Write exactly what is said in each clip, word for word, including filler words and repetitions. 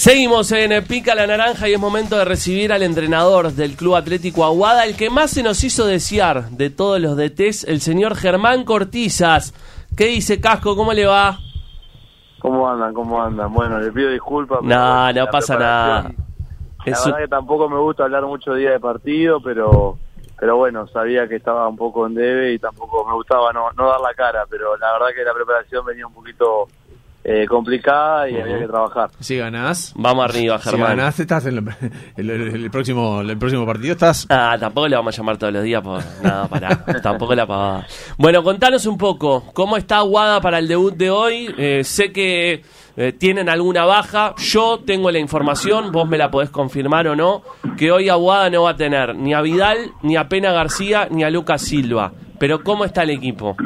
Seguimos en Pica la Naranja y es momento de recibir al entrenador del Club Atlético Aguada, el que más se nos hizo desear de todos los D Ts, el señor Germán Cortizas. ¿Qué dice, Casco? ¿Cómo le va? ¿Cómo andan? ¿Cómo andan? Bueno, le pido disculpas. No, no pasa nada. La Eso... verdad que tampoco me gusta hablar mucho día de partido, pero pero bueno, sabía que estaba un poco en debe y tampoco me gustaba no, no dar la cara, pero la verdad que la preparación venía un poquito eh, complicada y uh-huh. había que trabajar. Si ganás, vamos arriba, Germán. Si ganás, estás en el, el, el, el próximo el próximo partido, estás... Ah, tampoco le vamos a llamar todos los días, por nada, pará, tampoco la pavada. Bueno, contanos un poco, ¿cómo está Aguada para el debut de hoy? Eh, sé que eh, tienen alguna baja, yo tengo la información, vos me la podés confirmar o no, que hoy Aguada no va a tener ni a Vidal, ni a Pena García, ni a Lucas Silva. Pero ¿cómo está el equipo?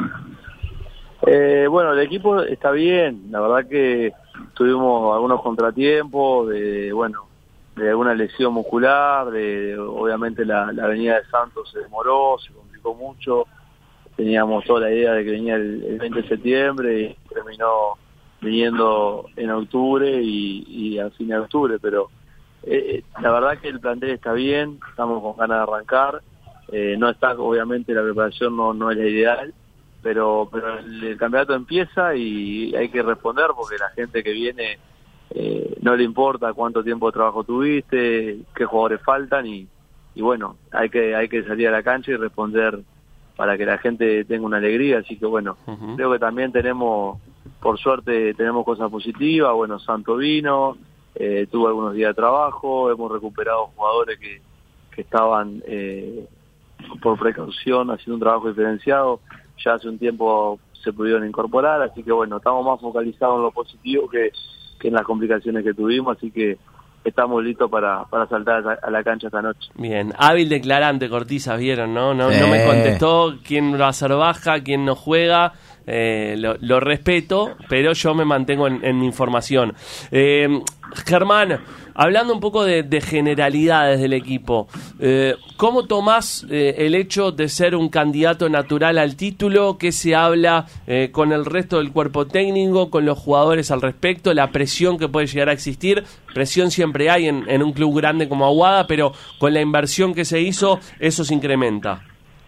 Eh, bueno, el equipo está bien, la verdad que tuvimos algunos contratiempos, de bueno, de alguna lesión muscular, de obviamente la, la venida de Santos se demoró, se complicó mucho, teníamos toda la idea de que venía el, el veinte de septiembre y terminó viniendo en octubre y, y a fin de octubre, pero eh, la verdad que el plantel está bien, estamos con ganas de arrancar, eh, no está, obviamente la preparación no, no es la ideal, pero pero el, el campeonato empieza y hay que responder porque la gente que viene eh, no le importa cuánto tiempo de trabajo tuviste, qué jugadores faltan y, y bueno, hay que hay que salir a la cancha y responder para que la gente tenga una alegría, así que bueno, uh-huh. creo que también tenemos, por suerte tenemos cosas positivas, bueno, Santo vino, eh, tuvo algunos días de trabajo, hemos recuperado jugadores que, que estaban eh, por precaución haciendo un trabajo diferenciado, ya hace un tiempo se pudieron incorporar, así que bueno, estamos más focalizados en lo positivo que, que en las complicaciones que tuvimos, así que estamos listos para, para saltar a la cancha esta noche. Bien, hábil declarante Cortizas, vieron, ¿no? No, no me contestó quién va a ser baja, quién no juega, eh, lo, lo respeto, pero yo me mantengo en, en mi información. Eh, Germán, hablando un poco de, de generalidades del equipo, eh, ¿cómo tomás eh, el hecho de ser un candidato natural al título? ¿Qué se habla eh, con el resto del cuerpo técnico, con los jugadores al respecto? La presión que puede llegar a existir, presión siempre hay en, en un club grande como Aguada, pero con la inversión que se hizo, eso se incrementa.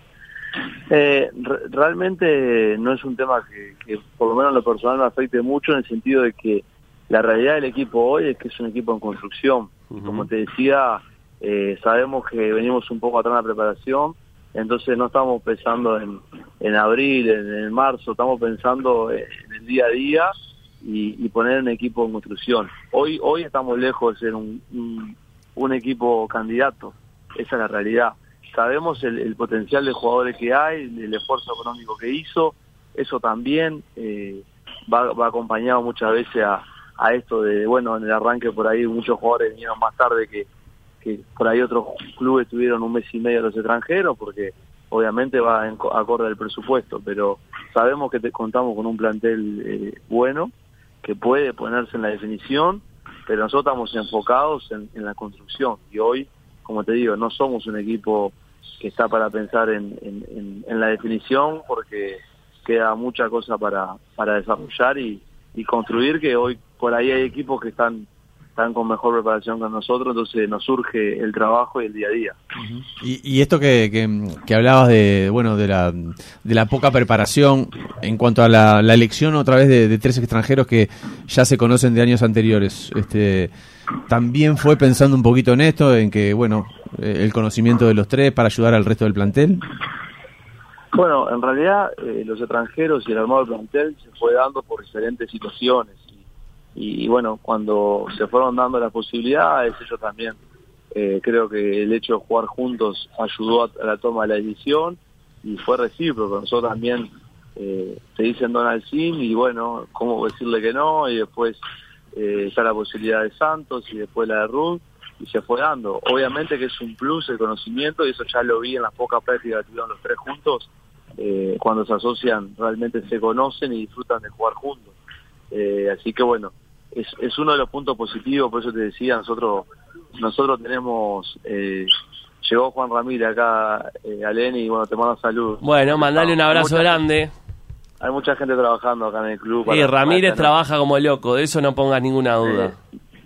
Eh, re- realmente no es un tema que, que por lo menos en lo personal me afecte mucho, en el sentido de que la realidad del equipo hoy es que es un equipo en construcción. Uh-huh. Como te decía, eh, sabemos que venimos un poco atrás en la preparación, entonces no estamos pensando en, en abril, en, en marzo, estamos pensando en el día a día y, y poner un equipo en construcción. Hoy hoy estamos lejos de ser un, un, un equipo candidato, esa es la realidad. Sabemos el, el potencial de jugadores que hay, el esfuerzo económico que hizo, eso también eh, va, va acompañado muchas veces a a esto de, bueno, en el arranque por ahí muchos jugadores vinieron más tarde que, que por ahí otros clubes tuvieron un mes y medio los extranjeros, porque obviamente va en acorde al presupuesto, pero sabemos que te, contamos con un plantel eh, bueno, que puede ponerse en la definición, pero nosotros estamos enfocados en, en la construcción, y hoy, como te digo, no somos un equipo que está para pensar en, en, en, en la definición, porque queda mucha cosa para, para desarrollar y, y construir, que hoy por ahí hay equipos que están están con mejor preparación que nosotros, entonces nos surge el trabajo y el día a día. Uh-huh. Y, y esto que, que, que hablabas de bueno de la de la poca preparación en cuanto a la, la elección otra vez de, de tres extranjeros que ya se conocen de años anteriores, este también fue pensando un poquito en esto, en que bueno el conocimiento de los tres para ayudar al resto del plantel. Bueno, en realidad eh, los extranjeros y el armado del plantel se fue dando por diferentes situaciones. Y, y bueno, cuando se fueron dando las posibilidades, ellos también, eh, creo que el hecho de jugar juntos ayudó a, a la toma de la decisión y fue recíproco. Nosotros también eh, te dicen Donald Sim y bueno, cómo decirle que no, y después eh, está la posibilidad de Santos y después la de Ruth, y se fue dando. Obviamente que es un plus el conocimiento, y eso ya lo vi en las pocas prácticas que tuvieron los tres juntos. Eh, cuando se asocian realmente se conocen y disfrutan de jugar juntos, eh, así que bueno, es, es uno de los puntos positivos. Por eso te decía, nosotros nosotros tenemos eh, llegó Juan Ramírez acá, eh, Aleni, y bueno, te mando saludos. Bueno, mandale un abrazo hay grande. Hay mucha gente trabajando acá en el club. Y Ramírez trabaja como loco, de eso no pongas ninguna duda. Eh,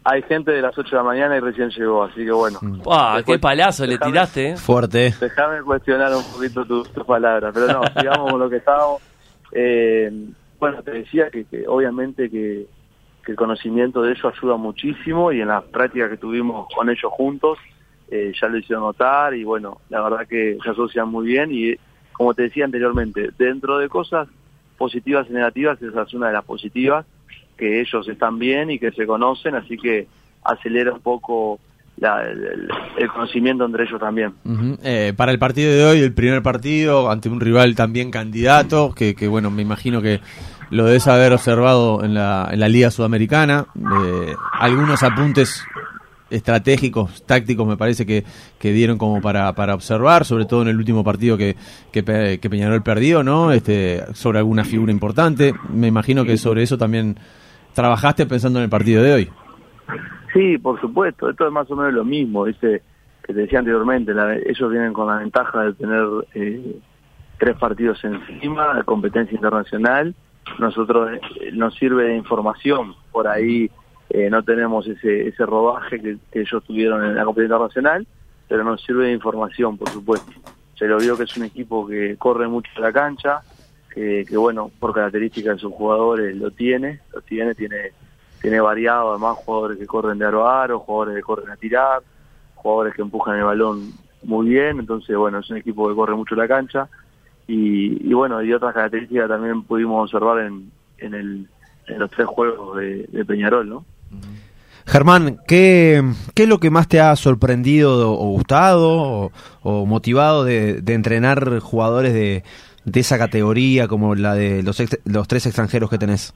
hay gente de las ocho de la mañana y recién llegó, así que bueno. ¡Wow! ¡Qué palazo le tiraste! Eh. Fuerte. Déjame cuestionar un poquito tus tu palabras, pero no, sigamos con lo que estábamos. Eh, bueno, te decía que, que obviamente que, que el conocimiento de ellos ayuda muchísimo y en las prácticas que tuvimos con ellos juntos eh, ya lo hicieron notar y bueno, la verdad que se asocian muy bien y como te decía anteriormente, dentro de cosas positivas y negativas, esa es una de las positivas, que ellos están bien y que se conocen, así que acelera un poco la, el, el conocimiento entre ellos también. Uh-huh. Eh, para el partido de hoy, el primer partido, ante un rival también candidato, que, que bueno, me imagino que lo debes haber observado en la, en la Liga Sudamericana, eh, algunos apuntes estratégicos, tácticos me parece que, que dieron como para, para observar, sobre todo en el último partido que, que, que Peñarol perdió, ¿no? Este, sobre alguna figura importante. Me imagino que sobre eso también trabajaste pensando en el partido de hoy. Sí, por supuesto, esto es más o menos lo mismo, ¿viste? Que te decía anteriormente, la, ellos vienen con la ventaja de tener eh, tres partidos encima, de competencia internacional, nosotros eh, nos sirve de información, por ahí eh, no tenemos ese ese rodaje que, que ellos tuvieron en la competencia internacional, pero nos sirve de información, por supuesto. Se lo vio que es un equipo que corre mucho en la cancha, que, que bueno, por características de sus jugadores lo tiene, lo tiene, tiene tiene variado además jugadores que corren de aro a aro, jugadores que corren a tirar, jugadores que empujan el balón muy bien, entonces bueno, es un equipo que corre mucho la cancha y, y bueno, y otras características también pudimos observar en, en, el, en los tres juegos de, de Peñarol, ¿no? Germán, ¿qué, ¿qué es lo que más te ha sorprendido o gustado o, o motivado de, de entrenar jugadores de, de esa categoría como la de los, ex, los tres extranjeros que tenés?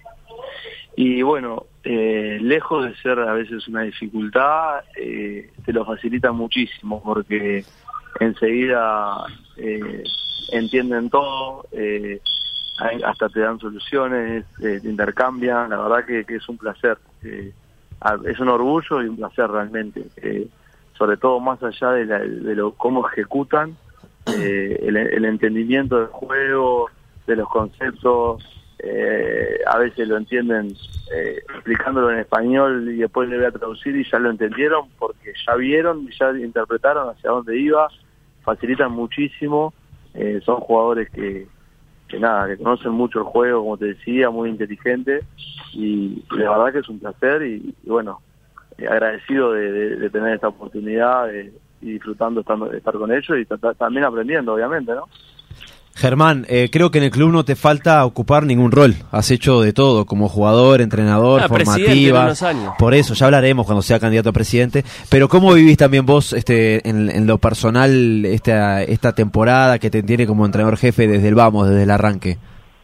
Y bueno, eh, lejos de ser a veces una dificultad, eh, te lo facilita muchísimo porque enseguida eh, entienden todo, eh, hasta te dan soluciones, eh, te intercambian, la verdad que, que es un placer, eh, es un orgullo y un placer realmente, eh, sobre todo más allá de, la, de lo cómo ejecutan, eh, el, el entendimiento del juego, de los conceptos. Eh, a veces lo entienden eh, explicándolo en español y después le voy a traducir y ya lo entendieron porque ya vieron, ya interpretaron hacia dónde iba, facilitan muchísimo, eh, son jugadores que, que nada, que conocen mucho el juego, como te decía, muy inteligentes y, y la verdad que es un placer y, y bueno, eh, agradecido de, de, de tener esta oportunidad de, y disfrutando estando, de estar con ellos y t- también aprendiendo, obviamente, ¿no? Germán, eh, creo que en el club no te falta ocupar ningún rol. Has hecho de todo, como jugador, entrenador, ah, formativa. Por eso, ya hablaremos cuando sea candidato a presidente. Pero ¿cómo vivís también vos este, en, en lo personal esta, esta temporada que te tiene como entrenador jefe desde el vamos, desde el arranque?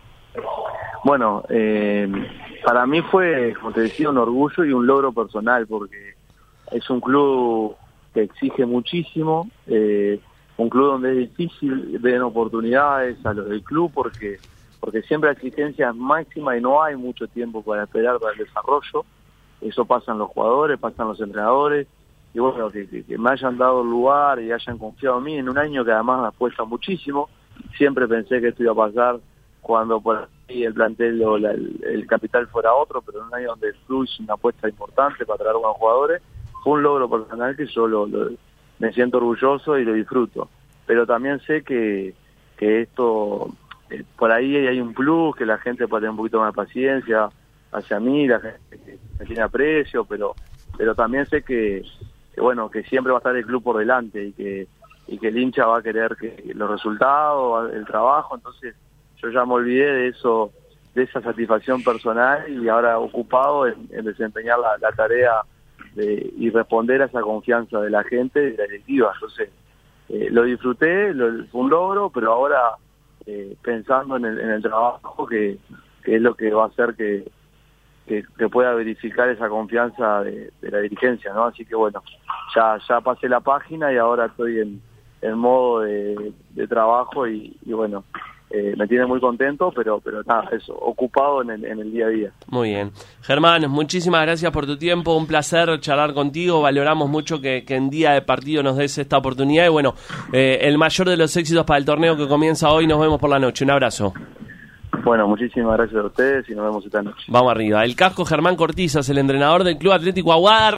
Bueno, eh, para mí fue, como te decía, un orgullo y un logro personal porque es un club que exige muchísimo, eh, un club donde es difícil, den oportunidades a los del club porque porque siempre la exigencia es máxima y no hay mucho tiempo para esperar para el desarrollo. Eso pasa en los jugadores, pasa en los entrenadores y bueno, que, que, que me hayan dado el lugar y hayan confiado en mí en un año que además me apuesta muchísimo. Siempre pensé que esto iba a pasar cuando por ahí el plantel o la, el, el capital fuera otro, pero en un año donde el club hizo una apuesta importante para traer buenos jugadores, fue un logro personal que yo lo, lo me siento orgulloso y lo disfruto, pero también sé que, que esto, eh, por ahí hay un plus, que la gente puede tener un poquito más de paciencia hacia mí, la gente que me tiene aprecio, pero pero también sé que, que bueno, que siempre va a estar el club por delante y que y que el hincha va a querer que los resultados, el trabajo, entonces yo ya me olvidé de eso, de esa satisfacción personal y ahora ocupado en, en desempeñar la, la tarea de, y responder a esa confianza de la gente y de la directiva. Entonces eh, lo disfruté, lo, fue un logro, pero ahora eh, pensando en el, en el trabajo que, que es lo que va a hacer que, que, que pueda verificar esa confianza de, de la dirigencia, ¿no? Así que bueno, ya ya pasé la página y ahora estoy en, en modo de, de trabajo y, y bueno, Eh, me tiene muy contento, pero pero nada, eso, ocupado en el, en el día a día. Muy bien. Germán, muchísimas gracias por tu tiempo, un placer charlar contigo, valoramos mucho que, que en día de partido nos des esta oportunidad y bueno, eh, el mayor de los éxitos para el torneo que comienza hoy, nos vemos por la noche, un abrazo. Bueno, muchísimas gracias a ustedes y nos vemos esta noche. Vamos arriba. El casco Germán Cortizas, el entrenador del Club Atlético Aguada.